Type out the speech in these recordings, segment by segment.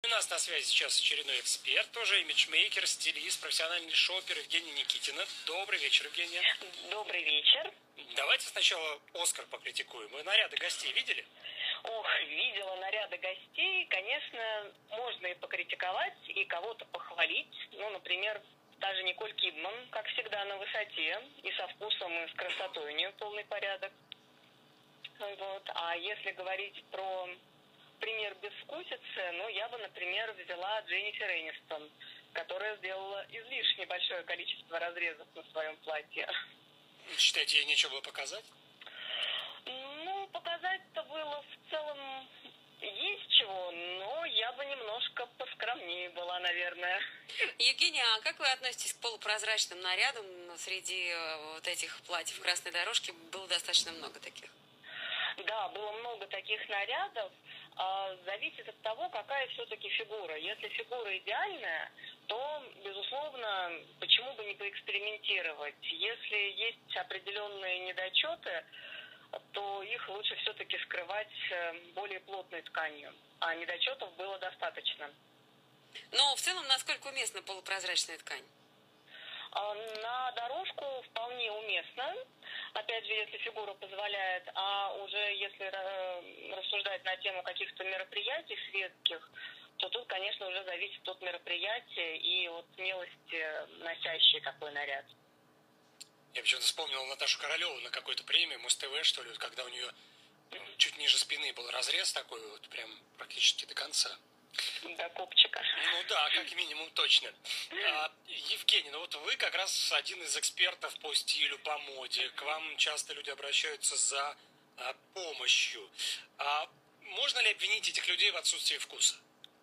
У нас на связи сейчас очередной эксперт, тоже имиджмейкер, стилист, профессиональный шопер Евгения Никитина. Добрый вечер, Евгения. Добрый вечер. Давайте сначала Оскар покритикуем. Вы наряды гостей видели? Ох, видела наряды гостей. Конечно, можно и покритиковать, и кого-то похвалить. Ну, например, та же Николь Кидман, как всегда, на высоте. И со вкусом, и с красотой у нее полный порядок. Вот. А если говорить про пример безвкусицы, ну, я бы, например, взяла Дженнифер Энистон, которая сделала излишне большое количество разрезов на своем платье. Считаете, ей нечего было показать? Ну, показать-то было в целом есть чего, но я бы немножко поскромнее была, наверное. Евгения, а как вы относитесь к полупрозрачным нарядам? Среди вот этих платьев красной дорожки было достаточно много таких. Да, было много таких нарядов. Зависит от того, какая все-таки фигура. Если фигура идеальная, то, безусловно, почему бы не поэкспериментировать? Если есть определенные недочеты, то их лучше все-таки скрывать более плотной тканью. А недочетов было достаточно. Но в целом, насколько уместна полупрозрачная ткань? На дорожку вполне уместно. Опять же, если фигура позволяет, а уже если рассуждать на тему каких-то мероприятий светских, то тут, конечно, уже зависит от мероприятия и от смелости носящей такой наряд. Я почему-то вспомнил Наташу Королеву на какой-то премии, Муз-ТВ, что ли, вот, когда у нее чуть ниже спины был разрез такой, вот прям практически до конца. До копчика. Ну да, как минимум точно. Евгений, ну вот вы как раз один из экспертов по стилю, по моде. К вам часто люди обращаются за помощью. Можно ли обвинить этих людей в отсутствии вкуса?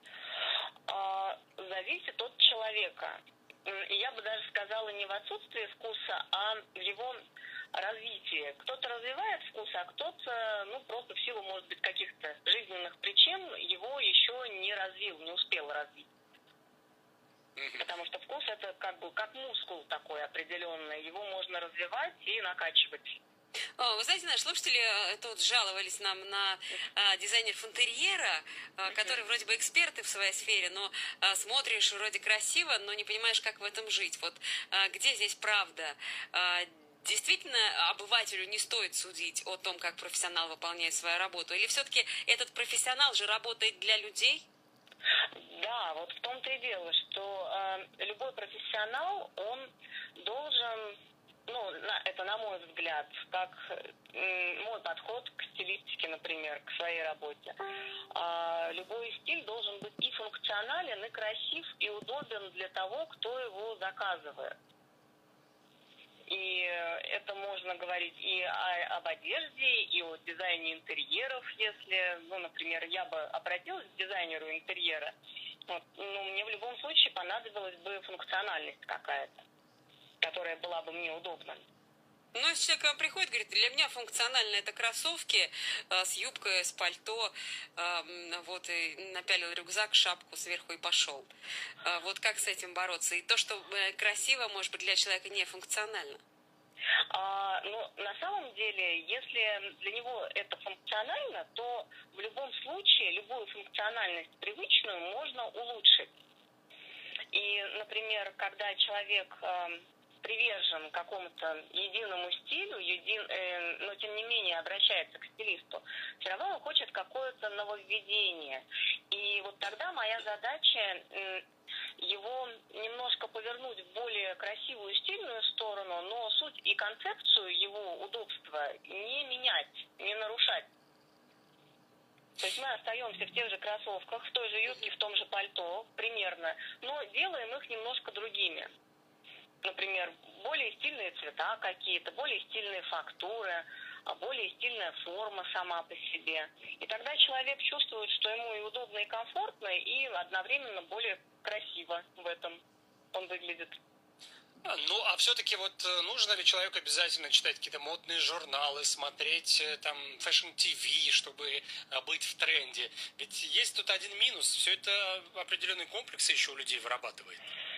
Зависит от человека. И я бы даже сказала не в отсутствии вкуса, а в его развитии. Кто-то развивает вкус, а кто-то, ну, просто в силу, может быть, каких-то жизненных причин его еще не развил, не успел развить. Потому что вкус это как мускул такой определенный. Его можно развивать и накачивать. Вы знаете, наши слушатели тут жаловались нам на дизайнеров интерьера, которые вроде бы эксперты в своей сфере, но смотришь вроде красиво, но не понимаешь, как в этом жить. Вот где здесь правда? Действительно, обывателю не стоит судить о том, как профессионал выполняет свою работу? Или все-таки этот профессионал же работает для людей? Да, вот в том-то и дело, что любой профессионал, он должен... Ну, это на мой взгляд, как мой подход к стилистике, например, к своей работе. Любой стиль должен быть и функционален, и красив, и удобен для того, кто его заказывает. И это можно говорить и об одежде, и о дизайне интерьеров, если, ну, например, я бы обратилась к дизайнеру интерьера, вот, ну, мне в любом случае понадобилась бы функциональность какая-то, которая была бы мне удобна. Ну, если человек к вам приходит, говорит, для меня функционально это кроссовки с юбкой, с пальто, вот, и напялил рюкзак, шапку сверху и пошел. Вот как с этим бороться? И то, что красиво, может быть, для человека не функционально. Ну, на самом деле, если для него это функционально, то в любом случае любую функциональность привычную можно улучшить. И, например, когда человек привержен какому-то единому стилю, но тем не менее обращается к стилисту, все равно он хочет какое-то нововведение. И вот тогда моя задача его немножко повернуть в более красивую стильную сторону, но суть и концепцию его удобства не менять, не нарушать. То есть мы остаемся в тех же кроссовках, в той же юбке, в том же пальто примерно, но делаем их немножко другими. Например, более стильные цвета какие-то, более стильные фактуры, более стильная форма сама по себе. И тогда человек чувствует, что ему и удобно, и комфортно, и одновременно более красиво в этом он выглядит. Ну, а все-таки вот нужно ли человеку обязательно читать какие-то модные журналы, смотреть там фэшн-ТВ, чтобы быть в тренде? Ведь есть тут один минус, все это определенные комплексы еще у людей вырабатывает.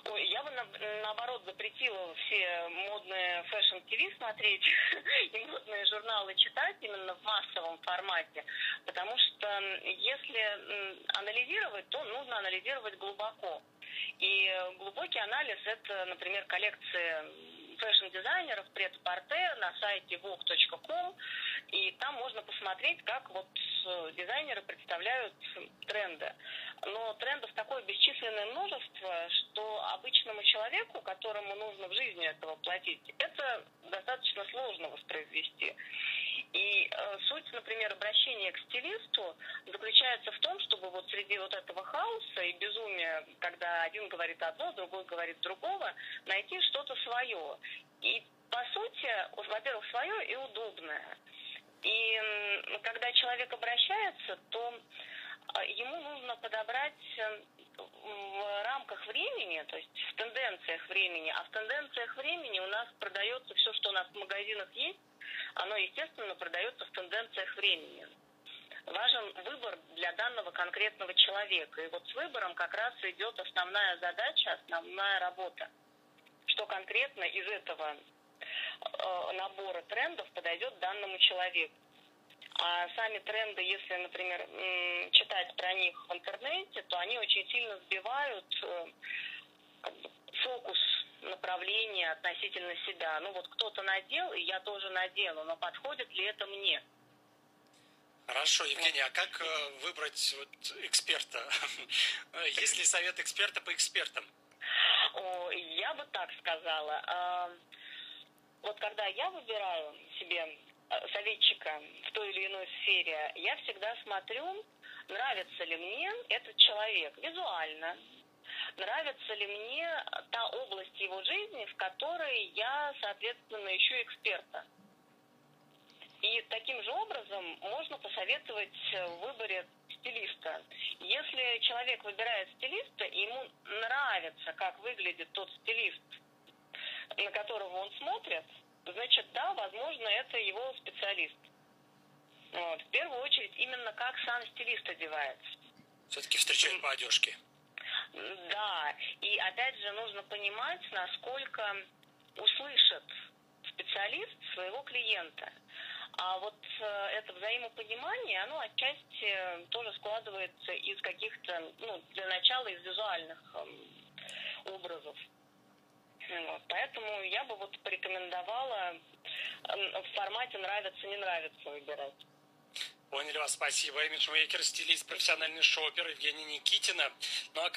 Ой, я бы наоборот запретила все модные фэшн-ТВ смотреть и модные журналы читать именно в массовом формате, потому что если анализировать, то нужно анализировать глубоко. И глубокий анализ — это, например, коллекции фэшн-дизайнеров прет-а-порте на сайте vogue.com, и там можно посмотреть, как вот дизайнеры представляют тренды. Но трендов такое бесчисленное множество, что обычному человеку, которому нужно в жизни это воплотить, это достаточно сложно воспроизвести. И суть, например, обращения к стилисту заключается в том, чтобы вот среди вот этого хаоса и безумия, когда один говорит одно, другой говорит другого, найти что-то свое. И, по сути, во-первых, свое и удобное. И когда человек обращается, то ему нужно подобрать в рамках времени, то есть в тенденциях времени. А в тенденциях времени у нас продается все, что у нас в магазинах есть, оно, естественно, продается в тенденциях времени. Важен выбор для данного конкретного человека. И вот с выбором как раз идет основная задача, основная работа. Что конкретно из этого набора трендов подойдет данному человеку. А сами тренды, если, например, читать про них в интернете, то они очень сильно сбивают фокус направления относительно себя. Ну вот кто-то надел, и я тоже надену, но подходит ли это мне? Хорошо, Евгения, а как выбрать вот эксперта? Есть ли совет эксперта по экспертам? Я бы так сказала. Вот когда я выбираю себе советчика в той или иной сфере, я всегда смотрю, нравится ли мне этот человек визуально, нравится ли мне та область его жизни, в которой я, соответственно, ищу эксперта. И таким же образом можно посоветовать в выборе стилиста. Если человек выбирает стилиста, и ему нравится, как выглядит тот стилист, на которого он смотрит, значит, да, возможно, это его специалист. Вот. В первую очередь, именно как сам стилист одевается. Все-таки встречают по одежке. Да, и опять же нужно понимать, насколько услышит специалист своего клиента. А вот это взаимопонимание, оно отчасти тоже складывается из каких-то, для начала из визуальных образов. Вот. Поэтому я бы вот порекомендовала в формате «нравится-не нравится» выбирать. Поняли вас, спасибо. Имиджмейкер, стилист, профессиональный шопер Евгения Никитина. Ну а